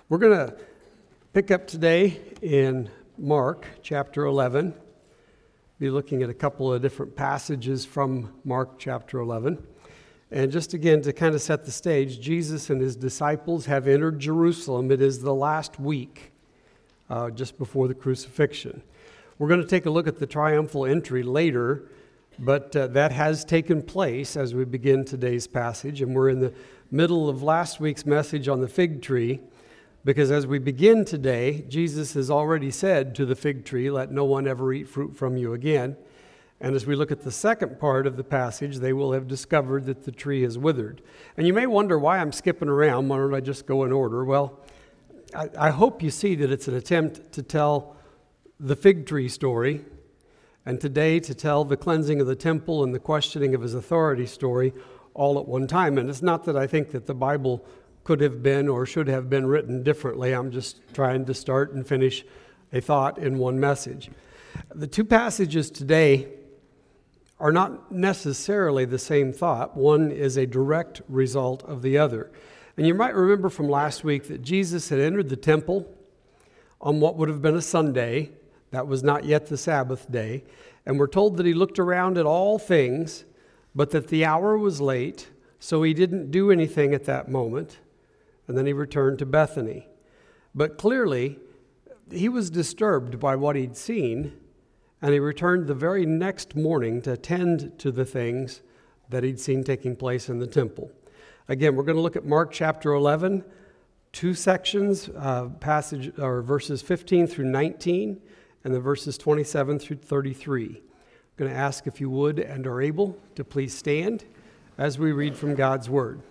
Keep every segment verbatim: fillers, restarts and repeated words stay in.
We're going to pick up today in Mark chapter eleven. Be looking at a couple of different passages from Mark chapter eleven. And just again to kind of set the stage, Jesus and his disciples have entered Jerusalem. It is the last week uh, just before the crucifixion. We're going to take a look at the triumphal entry later, but uh, that has taken place as we begin today's passage. And we're in the middle of last week's message on the fig tree, because as we begin today, Jesus has already said to the fig tree, "Let no one ever eat fruit from you again." And as we look at the second part of the passage, they will have discovered that the tree is withered. And you may wonder why I'm skipping around. Why don't I just go in order? Well, I, I hope you see that it's an attempt to tell the fig tree story, and today to tell the cleansing of the temple and the questioning of his authority story all at one time. And it's not that I think that the Bible could have been or should have been written differently. I'm just trying to start and finish a thought in one message. The two passages today are not necessarily the same thought. One is a direct result of the other. And you might remember from last week that Jesus had entered the temple on what would have been a Sunday. That was not yet the Sabbath day. And we're told that he looked around at all things, but that the hour was late, so he didn't do anything at that moment. And then he returned to Bethany. But clearly, he was disturbed by what he'd seen, and he returned the very next morning to attend to the things that he'd seen taking place in the temple. Again, we're going to look at Mark chapter eleven, two sections, uh, passage or verses fifteen through nineteen, and the verses twenty-seven through thirty-three. I'm going to ask if you would and are able to please stand as we read from God's Word.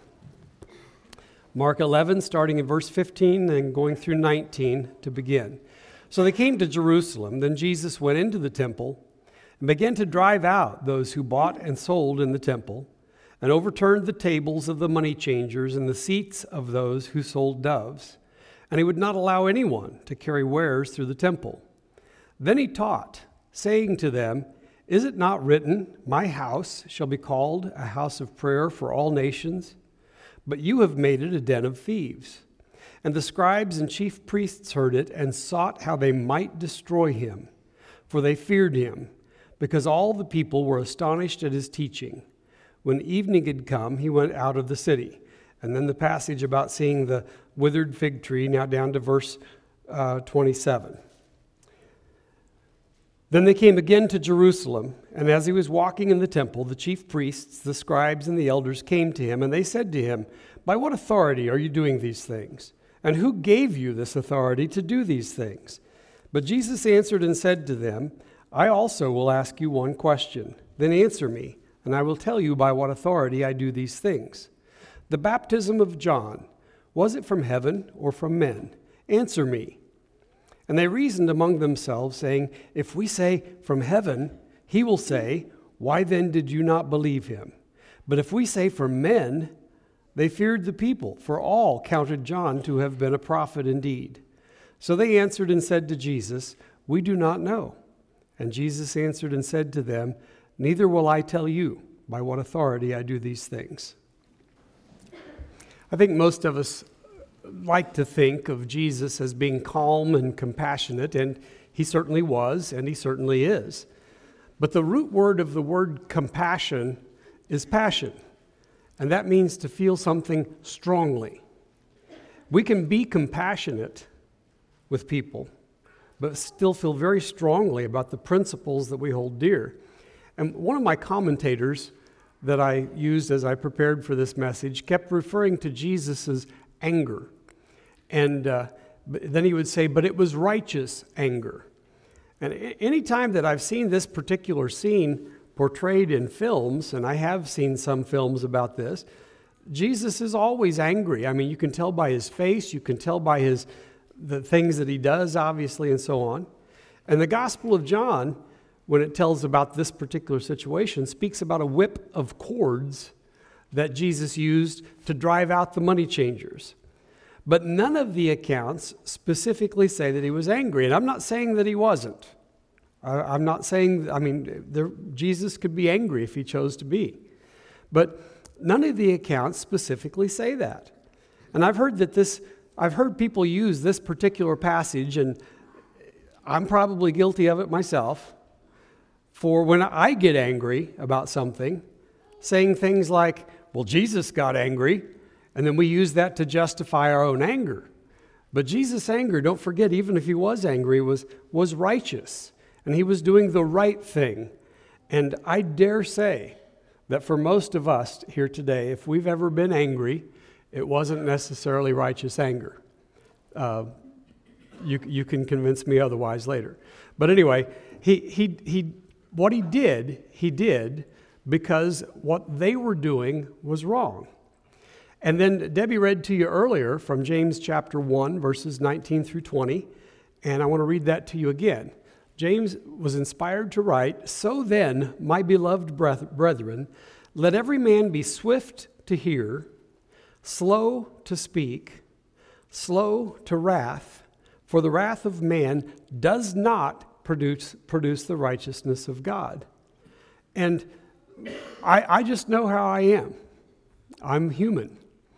Mark eleven, starting in verse fifteen and going through nineteen to begin. So they came to Jerusalem. Then Jesus went into the temple and began to drive out those who bought and sold in the temple, and overturned the tables of the money changers and the seats of those who sold doves. And he would not allow anyone to carry wares through the temple. Then he taught, saying to them, "Is it not written, 'My house shall be called a house of prayer for all nations'? But you have made it a den of thieves." And the scribes and chief priests heard it and sought how they might destroy him, for they feared him, because all the people were astonished at his teaching. When evening had come, he went out of the city. And then the passage about seeing the withered fig tree, now down to verse uh, twenty-seven. Then they came again to Jerusalem, and as he was walking in the temple, the chief priests, the scribes, and the elders came to him, and they said to him, "By what authority are you doing these things? And who gave you this authority to do these things?" But Jesus answered and said to them, "I also will ask you one question. Then answer me, and I will tell you by what authority I do these things. The baptism of John, was it from heaven or from men? Answer me." And they reasoned among themselves, saying, "If we say, 'From heaven,' he will say, 'Why then did you not believe him?' But if we say, 'From men,' they feared the people, for all counted John to have been a prophet indeed." So they answered and said to Jesus, "We do not know." And Jesus answered and said to them, "Neither will I tell you by what authority I do these things." I think most of us like to think of Jesus as being calm and compassionate, and he certainly was, and he certainly is. But the root word of the word compassion is passion, and that means to feel something strongly. We can be compassionate with people, but still feel very strongly about the principles that we hold dear. And one of my commentators that I used as I prepared for this message kept referring to Jesus' anger. And uh, then he would say, "But it was righteous anger." And any time that I've seen this particular scene portrayed in films, and I have seen some films about this, Jesus is always angry. I mean, you can tell by his face, you can tell by his the things that he does, obviously, and so on. And the Gospel of John, when it tells about this particular situation, speaks about a whip of cords that Jesus used to drive out the money changers. But none of the accounts specifically say that he was angry. And I'm not saying that he wasn't. I, I'm not saying, I mean, there, Jesus could be angry if he chose to be. But none of the accounts specifically say that. And I've heard that this I've heard people use this particular passage, and I'm probably guilty of it myself, for when I get angry about something, saying things like, well, Jesus got angry, and then we use that to justify our own anger. But Jesus' anger, don't forget, even if he was angry, was, was righteous, and he was doing the right thing. And I dare say that for most of us here today, if we've ever been angry, it wasn't necessarily righteous anger. Uh, you, you can convince me otherwise later. But anyway, he, he, he, what he did, he did because what they were doing was wrong. And then Debbie read to you earlier from James chapter one, verses nineteen through twenty, and I want to read that to you again. James was inspired to write, "So then, my beloved brethren, let every man be swift to hear, slow to speak, slow to wrath, for the wrath of man does not produce, produce the righteousness of God." And I, I just know how I am. I'm human.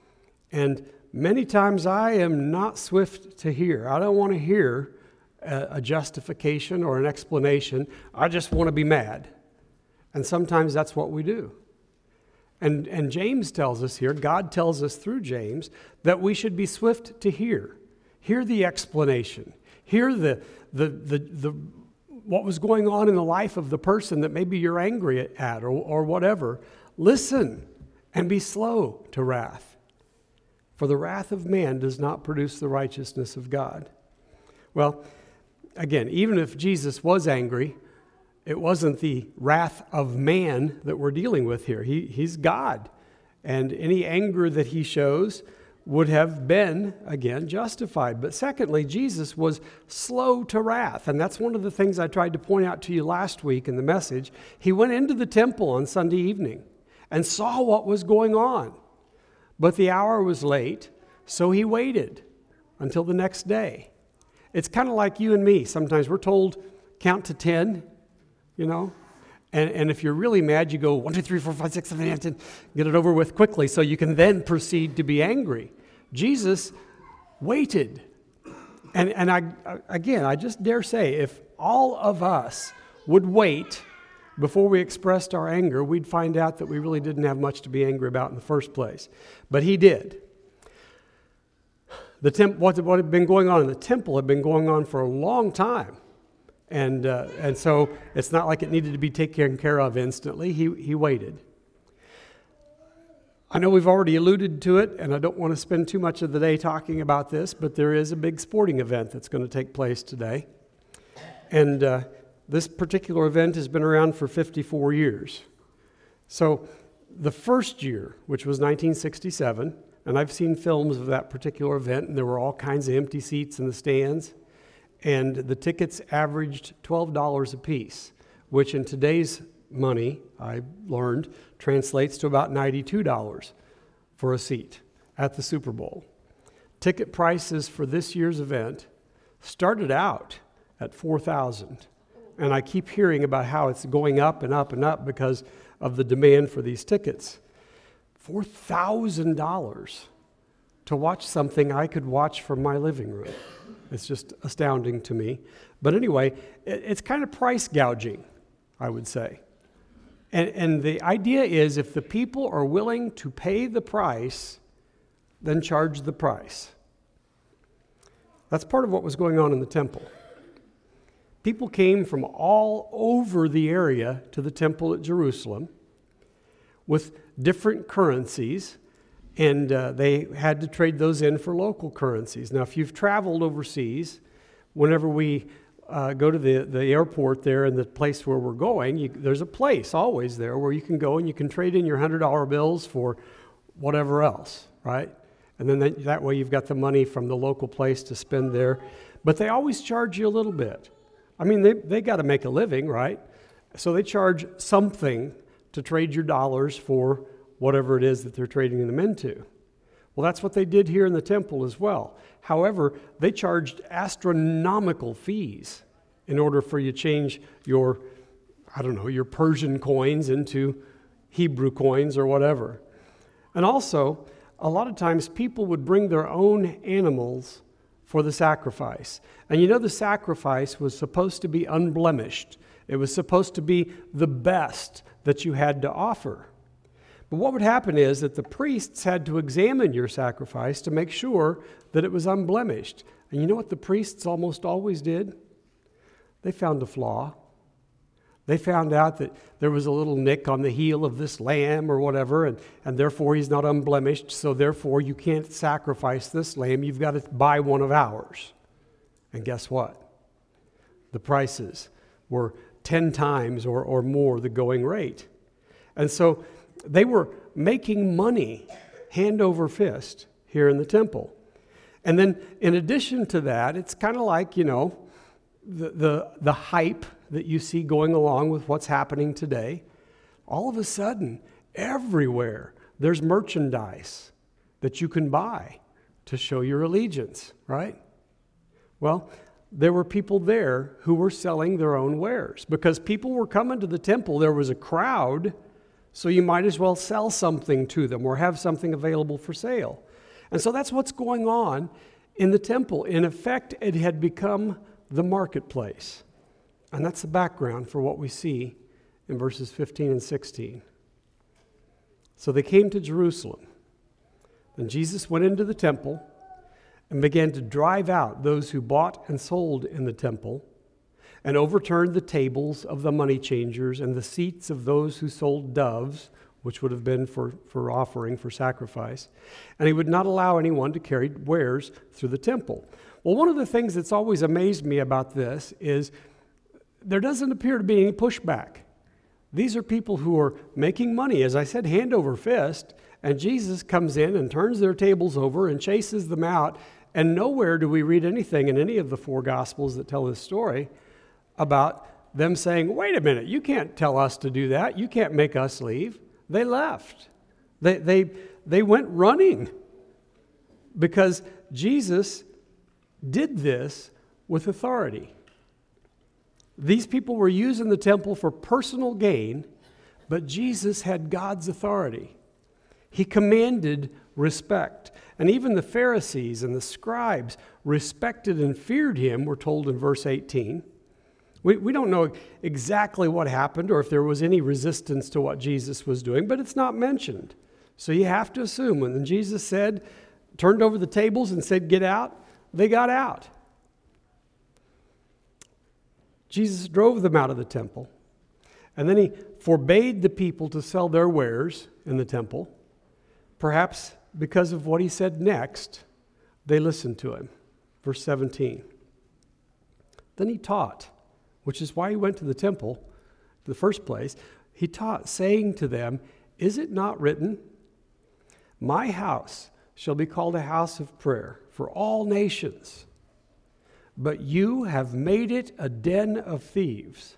And many times I am not swift to hear. I don't want to hear a, a justification or an explanation. I just want to be mad. And sometimes that's what we do. And, and James tells us here, God tells us through James, that we should be swift to hear. Hear the explanation. Hear the, the, the, the, what was going on in the life of the person that maybe you're angry at or, or whatever. Listen and be slow to wrath. For the wrath of man does not produce the righteousness of God. Well, again, even if Jesus was angry, it wasn't the wrath of man that we're dealing with here. He, he's God. And any anger that he shows would have been, again, justified. But secondly, Jesus was slow to wrath. And that's one of the things I tried to point out to you last week in the message. He went into the temple on Sunday evening and saw what was going on. But the hour was late, so he waited until the next day. It's kind of like you and me. Sometimes we're told, count to ten, you know. And, and if you're really mad, you go one, two, three, four, five, six, seven, eight, ten. Get it over with quickly so you can then proceed to be angry. Jesus waited. And, and I again, I just dare say, if all of us would wait before we expressed our anger, we'd find out that we really didn't have much to be angry about in the first place. But he did. The temp- what, what had been going on in the temple had been going on for a long time. And uh, and so it's not like it needed to be taken care of instantly. He, he waited. I know we've already alluded to it, and I don't want to spend too much of the day talking about this, but there is a big sporting event that's going to take place today. And uh, this particular event has been around for fifty-four years. So the first year, which was nineteen sixty-seven, and I've seen films of that particular event, and there were all kinds of empty seats in the stands, and the tickets averaged twelve dollars a piece, which in today's money, I learned, translates to about ninety-two dollars for a seat at the Super Bowl. Ticket prices for this year's event started out at four thousand dollars. And I keep hearing about how it's going up and up and up because of the demand for these tickets. four thousand dollars to watch something I could watch from my living room. It's just astounding to me. But anyway, it's kind of price gouging, I would say. And, and the idea is if the people are willing to pay the price, then charge the price. That's part of what was going on in the temple. People came from all over the area to the temple at Jerusalem with different currencies, and uh, they had to trade those in for local currencies. Now, if you've traveled overseas, whenever we uh, go to the, the airport there and the place where we're going, you, there's a place always there where you can go and you can trade in your one hundred dollar bills for whatever else, right? And then that, that way you've got the money from the local place to spend there. But they always charge you a little bit. I mean, they they got to make a living, right? So they charge something to trade your dollars for whatever it is that they're trading them into. Well, that's what they did here in the temple as well. However, they charged astronomical fees in order for you to change your, I don't know, your Persian coins into Hebrew coins or whatever. And also, a lot of times people would bring their own animals for the sacrifice. And you know, the sacrifice was supposed to be unblemished. It was supposed to be the best that you had to offer. But what would happen is that the priests had to examine your sacrifice to make sure that it was unblemished. And you know what the priests almost always did? They found a flaw. They found out that there was a little nick on the heel of this lamb or whatever, and, and therefore he's not unblemished, so therefore you can't sacrifice this lamb. You've got to buy one of ours. And guess what? The prices were ten times or, or more the going rate. And so they were making money hand over fist here in the temple. And then in addition to that, it's kind of like, you know, the, the, the hype that you see going along with what's happening today. All of a sudden, everywhere, there's merchandise that you can buy to show your allegiance, right? Well, there were people there who were selling their own wares because people were coming to the temple. There was a crowd, so you might as well sell something to them or have something available for sale. And so that's what's going on in the temple. In effect, it had become the marketplace. And that's the background for what we see in verses fifteen and sixteen. So they came to Jerusalem. Then Jesus went into the temple and began to drive out those who bought and sold in the temple, and overturned the tables of the money changers and the seats of those who sold doves, which would have been for, for offering, for sacrifice. And he would not allow anyone to carry wares through the temple. Well, one of the things that's always amazed me about this is there doesn't appear to be any pushback. These are people who are making money, as I said, hand over fist, and Jesus comes in and turns their tables over and chases them out. And nowhere do we read anything in any of the four Gospels that tell this story about them saying, wait a minute, you can't tell us to do that. You can't make us leave. They left. They, they, they went running because Jesus did this with authority. These people were using the temple for personal gain, but Jesus had God's authority. He commanded respect. And even the Pharisees and the scribes respected and feared him, we're told in verse eighteen. We, we don't know exactly what happened or if there was any resistance to what Jesus was doing, but it's not mentioned. So you have to assume when Jesus said, turned over the tables and said, get out, they got out. Jesus drove them out of the temple, and then he forbade the people to sell their wares in the temple. Perhaps because of what he said next, they listened to him. Verse seventeen. Then he taught, which is why he went to the temple in the first place. He taught, saying to them, is it not written, my house shall be called a house of prayer for all nations, but you have made it a den of thieves.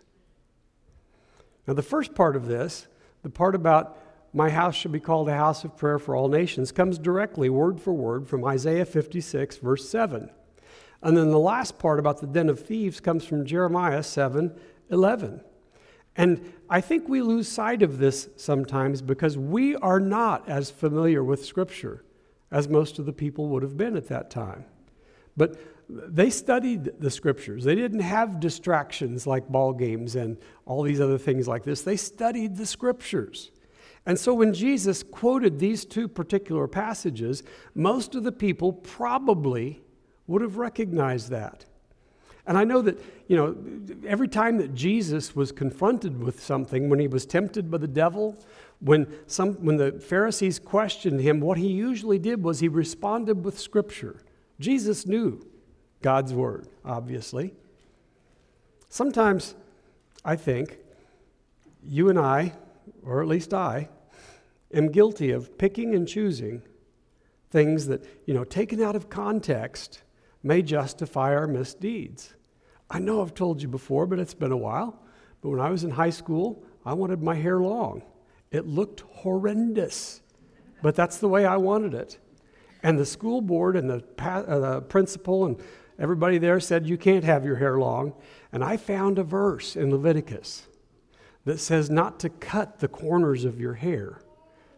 Now the first part of this, the part about my house shall be called a house of prayer for all nations, comes directly, word for word, from Isaiah fifty-six, verse seven. And then the last part about the den of thieves comes from Jeremiah seven eleven. And I think we lose sight of this sometimes because we are not as familiar with Scripture as most of the people would have been at that time. But they studied the Scriptures. They didn't have distractions like ball games and all these other things like this. They studied the Scriptures. And so when Jesus quoted these two particular passages, most of the people probably would have recognized that. And I know that, you know, every time that Jesus was confronted with something, when he was tempted by the devil, when some when the Pharisees questioned him, what he usually did was he responded with Scripture. Jesus knew God's word, obviously. Sometimes I think you and I, or at least I, am guilty of picking and choosing things that, you know, taken out of context, may justify our misdeeds. I know I've told you before, but it's been a while. But when I was in high school, I wanted my hair long. It looked horrendous, but that's the way I wanted it. And the school board and the, pa- uh, the principal and everybody there said, you can't have your hair long. And I found a verse in Leviticus that says not to cut the corners of your hair.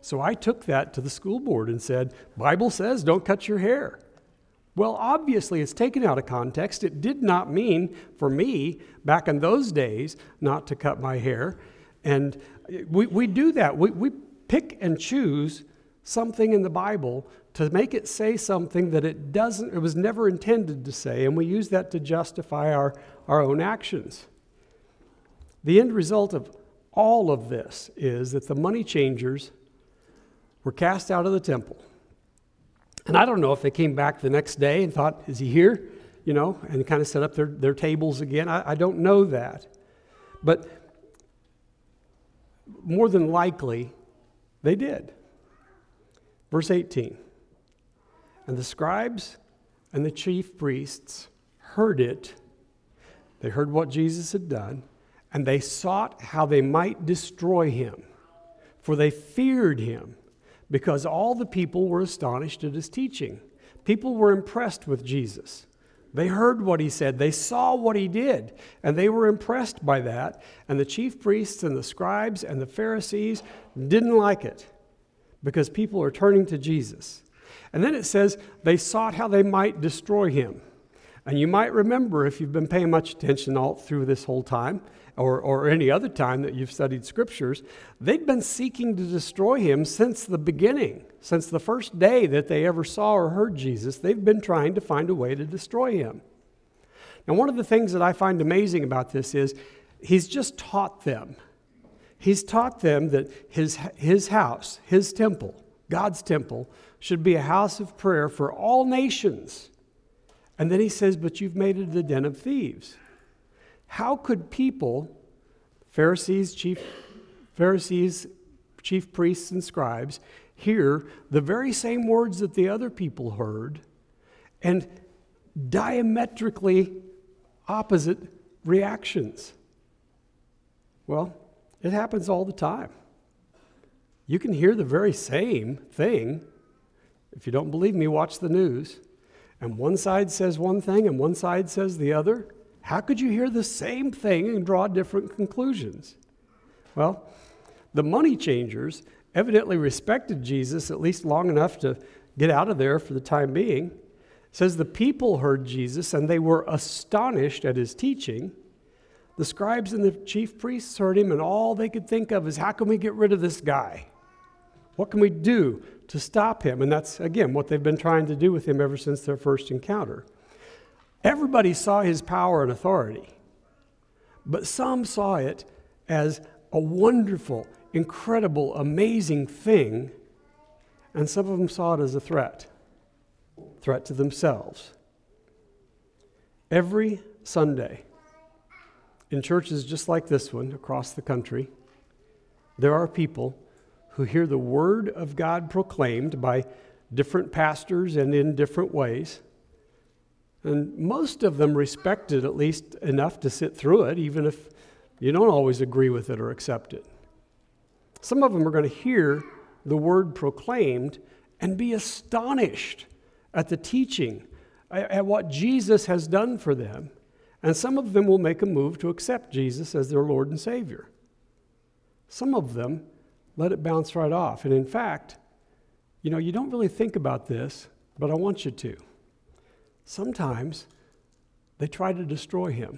So I took that to the school board and said, Bible says don't cut your hair. Well, obviously it's taken out of context. It did not mean for me back in those days not to cut my hair. And we, we do that. We, we pick and choose something in the Bible to make it say something that it doesn't, it was never intended to say, and we use that to justify our, our own actions. The end result of all of this is that the money changers were cast out of the temple. And I don't know if they came back the next day and thought, is he here? You know, and kind of set up their, their tables again. I, I don't know that. But more than likely, they did. Verse eighteen. And the scribes and the chief priests heard it. They heard what Jesus had done, and they sought how they might destroy him, for they feared him, because all the people were astonished at his teaching. People were impressed with Jesus. They heard what he said. They saw what he did, and they were impressed by that. And the chief priests and the scribes and the Pharisees didn't like it because people are turning to Jesus. And then it says they sought how they might destroy him. And you might remember, if you've been paying much attention all through this whole time, or, or any other time that you've studied scriptures, they'd been seeking to destroy him since the beginning. Since the first day that they ever saw or heard Jesus, they've been trying to find a way to destroy him. Now, one of the things that I find amazing about this is he's just taught them. He's taught them that his, his house, his temple, God's temple, should be a house of prayer for all nations. And then he says, but you've made it a den of thieves. How could people, Pharisees, chief Pharisees, chief priests, and scribes, hear the very same words that the other people heard and diametrically opposite reactions? Well, it happens all the time. You can hear the very same thing. If you don't believe me, watch the news. And one side says one thing and one side says the other. How could you hear the same thing and draw different conclusions? Well, the money changers evidently respected Jesus at least long enough to get out of there for the time being. It says the people heard Jesus and they were astonished at his teaching. The scribes and the chief priests heard him, and all they could think of is, how can we get rid of this guy? What can we do to stop him? And that's, again, what they've been trying to do with him ever since their first encounter. Everybody saw his power and authority, but some saw it as a wonderful, incredible, amazing thing, and some of them saw it as a threat, threat to themselves. Every Sunday, in churches just like this one across the country, there are people who hear the word of God proclaimed by different pastors and in different ways. And most of them respect it at least enough to sit through it, even if you don't always agree with it or accept it. Some of them are going to hear the word proclaimed and be astonished at the teaching, at what Jesus has done for them. And some of them will make a move to accept Jesus as their Lord and Savior. Some of them let it bounce right off. And in fact, you know, you don't really think about this, but I want you to. Sometimes they try to destroy him.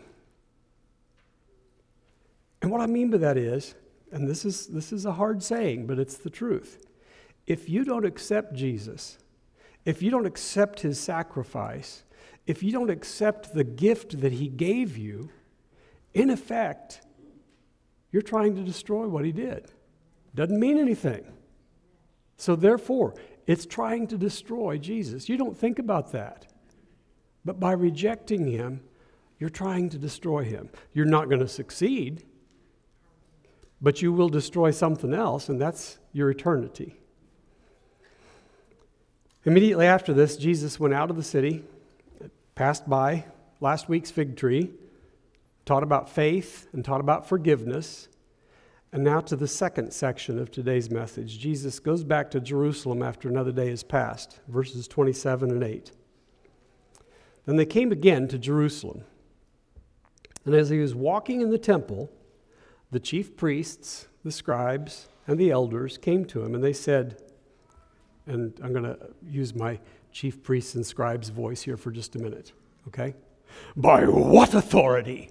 And what I mean by that is, and this is this is a hard saying, but it's the truth. If you don't accept Jesus, if you don't accept his sacrifice, if you don't accept the gift that he gave you, in effect, you're trying to destroy what he did. Doesn't mean anything. So therefore, it's trying to destroy Jesus. You don't think about that. But by rejecting him, you're trying to destroy him. You're not going to succeed, but you will destroy something else, and that's your eternity. Immediately after this, Jesus went out of the city, passed by last week's fig tree, taught about faith and taught about forgiveness. And now to the second section of today's message. Jesus goes back to Jerusalem after another day has passed, verses twenty-seven and eight. Then they came again to Jerusalem. And as he was walking in the temple, the chief priests, the scribes, and the elders came to him, and they said, and I'm going to use my chief priests and scribes' voice here for just a minute, okay? By what authority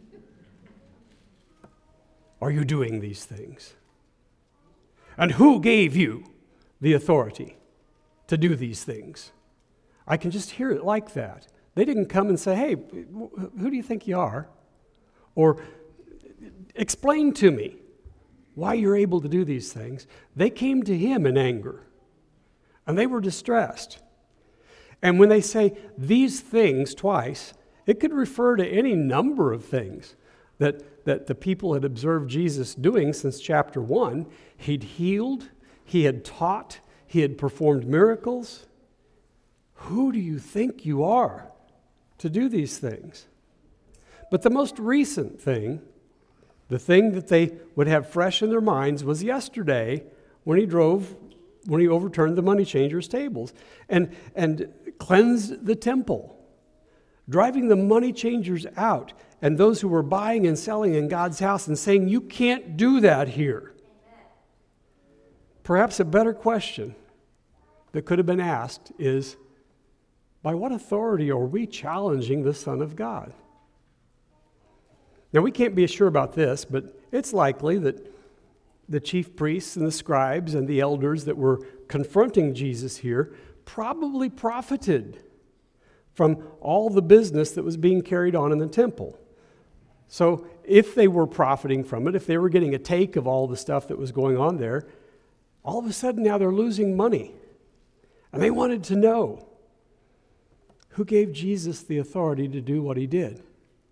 are you doing these things? And who gave you the authority to do these things? I can just hear it like that. They didn't come and say, hey, who do you think you are? Or explain to me why you're able to do these things. They came to him in anger, and they were distressed. And when they say these things twice, it could refer to any number of things that, that the people had observed Jesus doing since chapter one. He'd healed, he had taught, he had performed miracles. Who do you think you are to do these things? But the most recent thing, the thing that they would have fresh in their minds, was yesterday when he drove, when he overturned the money changers' tables and, and cleansed the temple, driving the money changers out and those who were buying and selling in God's house and saying, you can't do that here. Amen. Perhaps a better question that could have been asked is, by what authority are we challenging the Son of God? Now, we can't be sure about this, but it's likely that the chief priests and the scribes and the elders that were confronting Jesus here probably profited from all the business that was being carried on in the temple. So if they were profiting from it, if they were getting a take of all the stuff that was going on there, all of a sudden now they're losing money. And they wanted to know, who gave Jesus the authority to do what he did?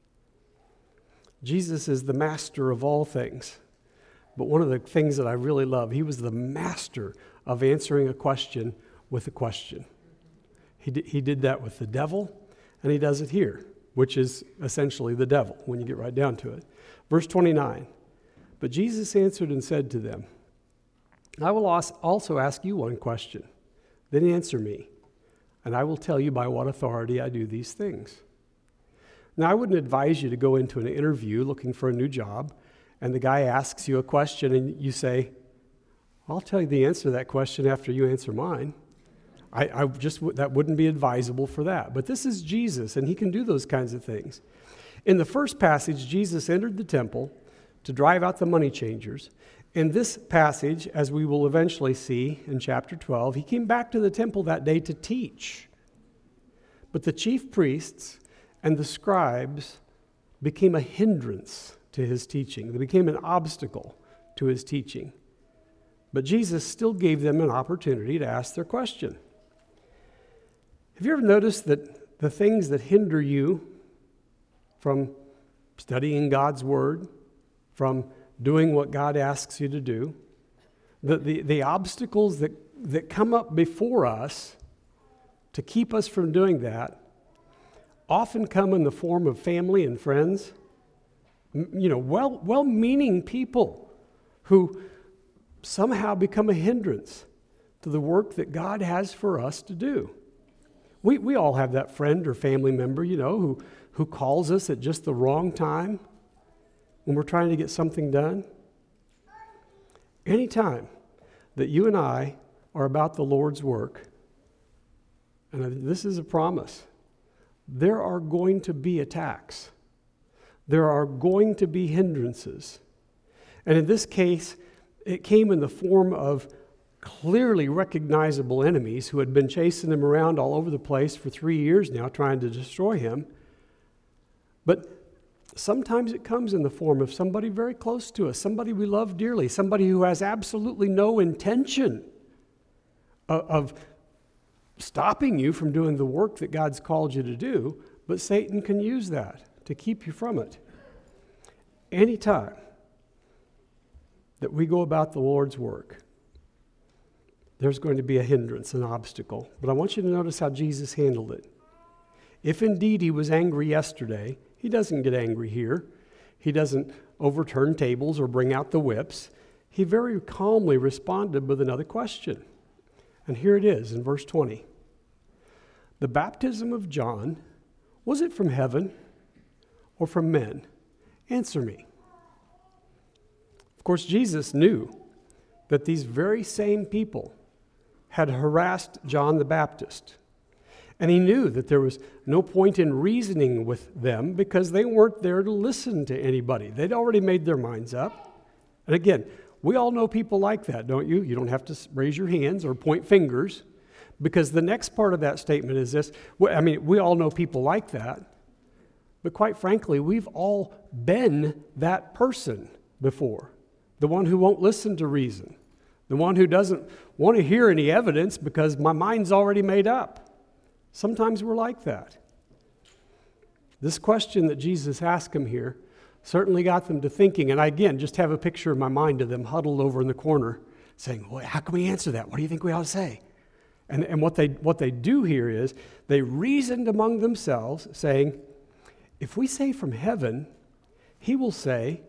Jesus is the master of all things. But one of the things that I really love, he was the master of answering a question with a question. He did, he did that with the devil, and he does it here, which is essentially the devil when you get right down to it. Verse twenty-nine, but Jesus answered and said to them, I will also ask you one question. Then answer me, and I will tell you by what authority I do these things. Now, I wouldn't advise you to go into an interview looking for a new job, and the guy asks you a question, and you say, I'll tell you the answer to that question after you answer mine. I, I just that wouldn't be advisable for that. But this is Jesus, and he can do those kinds of things. In the first passage, Jesus entered the temple to drive out the money changers. In this passage, as we will eventually see in chapter twelve, he came back to the temple that day to teach. But the chief priests and the scribes became a hindrance to his teaching. They became an obstacle to his teaching. But Jesus still gave them an opportunity to ask their question. Have you ever noticed that the things that hinder you from studying God's Word, from doing what God asks you to do, the, the, the obstacles that, that come up before us to keep us from doing that often come in the form of family and friends, you know, well, well-meaning people who somehow become a hindrance to the work that God has for us to do. We we all have that friend or family member, you know, who, who calls us at just the wrong time when we're trying to get something done. Anytime that you and I are about the Lord's work, and this is a promise, there are going to be attacks. There are going to be hindrances. And in this case, it came in the form of clearly recognizable enemies who had been chasing him around all over the place for three years now, trying to destroy him. But sometimes it comes in the form of somebody very close to us, somebody we love dearly, somebody who has absolutely no intention of, of stopping you from doing the work that God's called you to do, but Satan can use that to keep you from it. Anytime that we go about the Lord's work, there's going to be a hindrance, an obstacle. But I want you to notice how Jesus handled it. If indeed he was angry yesterday, he doesn't get angry here. He doesn't overturn tables or bring out the whips. He very calmly responded with another question. And here it is in verse twenty. The baptism of John, was it from heaven or from men? Answer me. Of course, Jesus knew that these very same people had harassed John the Baptist. And he knew that there was no point in reasoning with them because they weren't there to listen to anybody. They'd already made their minds up. And again, we all know people like that, don't you? You don't have to raise your hands or point fingers, because the next part of that statement is this. I mean, we all know people like that. But quite frankly, we've all been that person before. The one who won't listen to reason. The one who doesn't want to hear any evidence because my mind's already made up. Sometimes we're like that. This question that Jesus asked him here certainly got them to thinking. And I, again, just have a picture in my mind of them huddled over in the corner saying, well, how can we answer that? What do you think we ought to say? And, and what they what they do here is they reasoned among themselves, saying, if we say from heaven, he will say,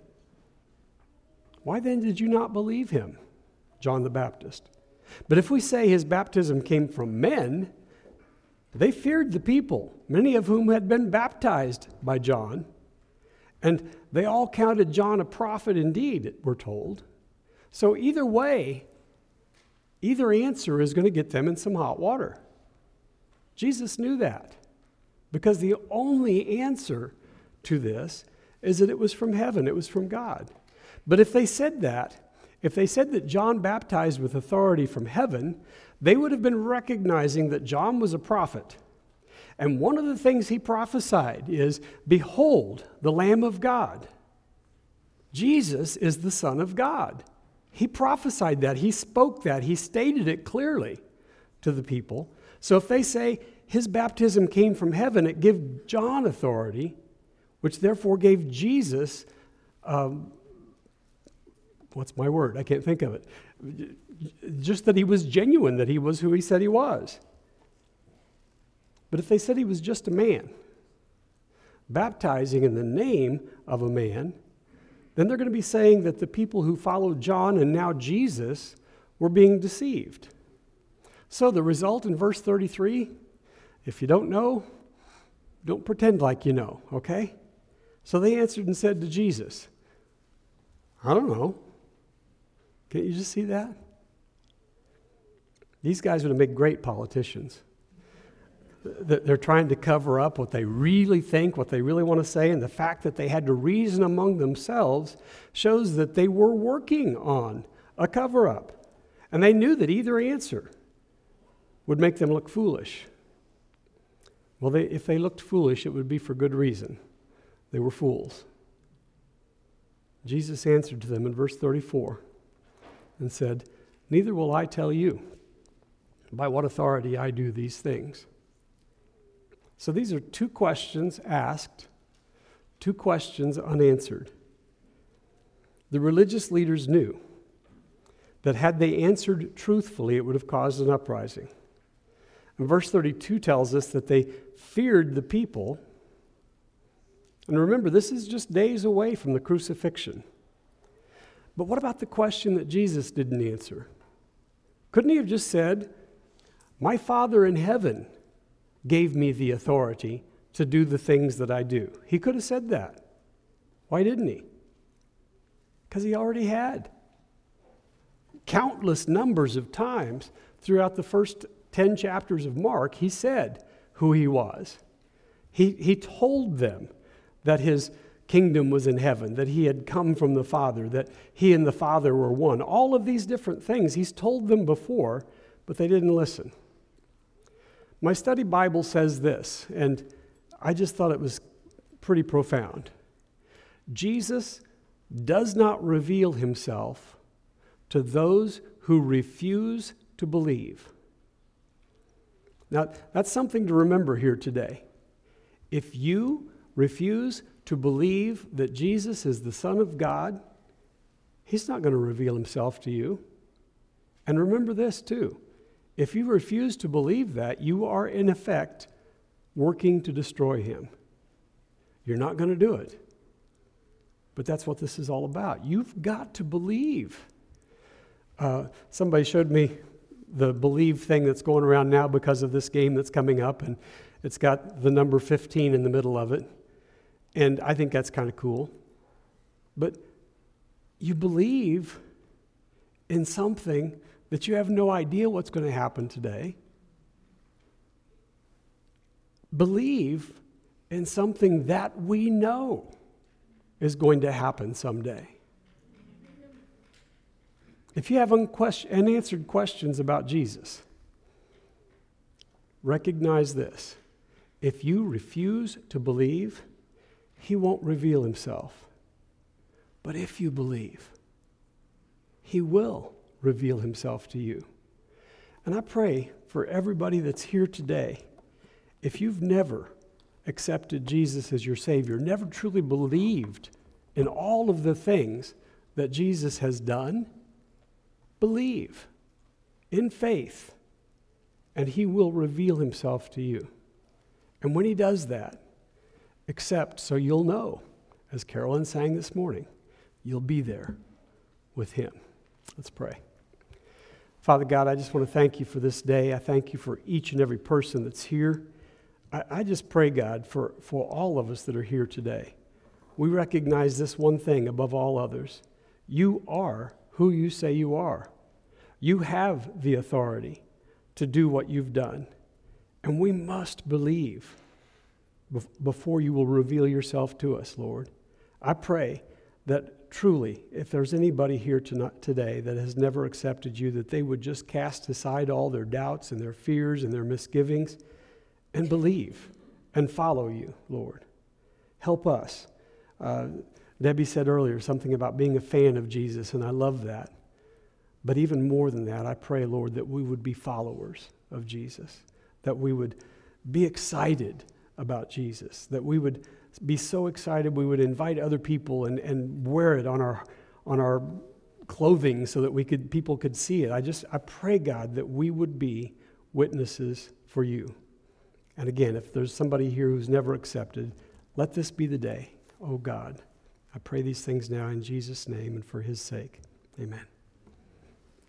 why then did you not believe him, John the Baptist? But if we say his baptism came from men, they feared the people, many of whom had been baptized by John. And they all counted John a prophet indeed, we're told. So either way, either answer is going to get them in some hot water. Jesus knew that, because the only answer to this is that it was from heaven, it was from God. But if they said that, if they said that John baptized with authority from heaven, they would have been recognizing that John was a prophet. And one of the things he prophesied is, behold, the Lamb of God. Jesus is the Son of God. He prophesied that. He spoke that. He stated it clearly to the people. So if they say his baptism came from heaven, it gave John authority, which therefore gave Jesus, um, what's my word? I can't think of it. Just that he was genuine, that he was who he said he was. But if they said he was just a man, baptizing in the name of a man, then they're going to be saying that the people who followed John and now Jesus were being deceived. So the result in verse thirty-three, if you don't know, don't pretend like you know, okay? So they answered and said to Jesus, I don't know. Can't you just see that? These guys would have made great politicians. They're trying to cover up what they really think, what they really want to say, and the fact that they had to reason among themselves shows that they were working on a cover-up. And they knew that either answer would make them look foolish. Well, they, if they looked foolish, it would be for good reason. They were fools. Jesus answered to them in verse thirty-four and said, neither will I tell you by what authority I do these things. So these are two questions asked, two questions unanswered. The religious leaders knew that had they answered truthfully, it would have caused an uprising. And verse thirty-two tells us that they feared the people. And remember, this is just days away from the crucifixion. But what about the question that Jesus didn't answer? Couldn't he have just said, my Father in heaven gave me the authority to do the things that I do? He could have said that. Why didn't he? Because he already had. Countless numbers of times throughout the first ten chapters of Mark, he said who he was. He, he told them that his kingdom was in heaven, that he had come from the Father, that he and the Father were one. All of these different things he's told them before, but they didn't listen. My study Bible says this, and I just thought it was pretty profound. Jesus does not reveal himself to those who refuse to believe. Now, that's something to remember here today. If you refuse to believe that Jesus is the Son of God, he's not going to reveal himself to you. And remember this too. If you refuse to believe that, you are in effect working to destroy him. You're not going to do it. But that's what this is all about. You've got to believe. Uh, somebody showed me the believe thing that's going around now because of this game that's coming up, and it's got the number fifteen in the middle of it. And I think that's kind of cool. But you believe in something that you have no idea what's going to happen today. Believe in something that we know is going to happen someday. If you have unquest- unanswered questions about Jesus, recognize this. If you refuse to believe, he won't reveal himself. But if you believe, he will reveal himself to you. And I pray for everybody that's here today, if you've never accepted Jesus as your Savior, never truly believed in all of the things that Jesus has done, believe in faith, and he will reveal himself to you. And when he does that, accept so you'll know, as Carolyn sang this morning, you'll be there with him. Let's pray. Father God, I just want to thank you for this day. I thank you for each and every person that's here. I, I just pray, God, for, for all of us that are here today. We recognize this one thing above all others. You are who you say you are. You have the authority to do what you've done. And we must believe before you will reveal yourself to us, Lord. I pray that truly, if there's anybody here tonight, today that has never accepted you, that they would just cast aside all their doubts and their fears and their misgivings and believe and follow you, Lord. Help us. Uh, Debbie said earlier something about being a fan of Jesus, and I love that. But even more than that, I pray, Lord, that we would be followers of Jesus, that we would be excited about Jesus, that we would be so excited we would invite other people and, and wear it on our on our clothing so that we could people could see it. I just I pray, God, that we would be witnesses for you. And again, if there's somebody here who's never accepted, let this be the day. Oh God, I pray these things now in Jesus' name and for his sake. Amen.